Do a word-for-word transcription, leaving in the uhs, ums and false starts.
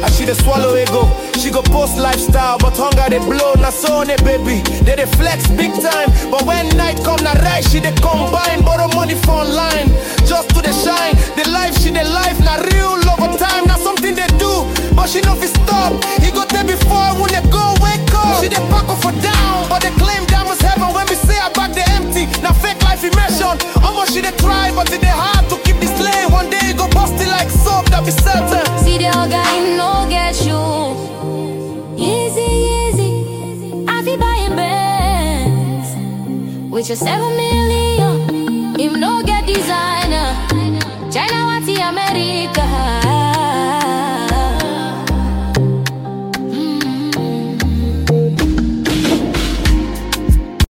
I she dey swallow ego. She go post lifestyle, but hunger they blow. Na so on it, baby. They dey flex big time, but when night come, na right she dey combine. Borrow money for online, just to the shine. The life she dey life, na real over time. Na something they do, but she no fit stop. He go there before when they go wake up. She dey pack off for down, but they claim diamonds heaven. When we say her back they empty, na fake life immersion. Almost she dey try, but it dey hard to keep this lane. One day you go bust it like soap, that be certain. See the old guy no get you. Easy, easy. I be buying bands with your seven million.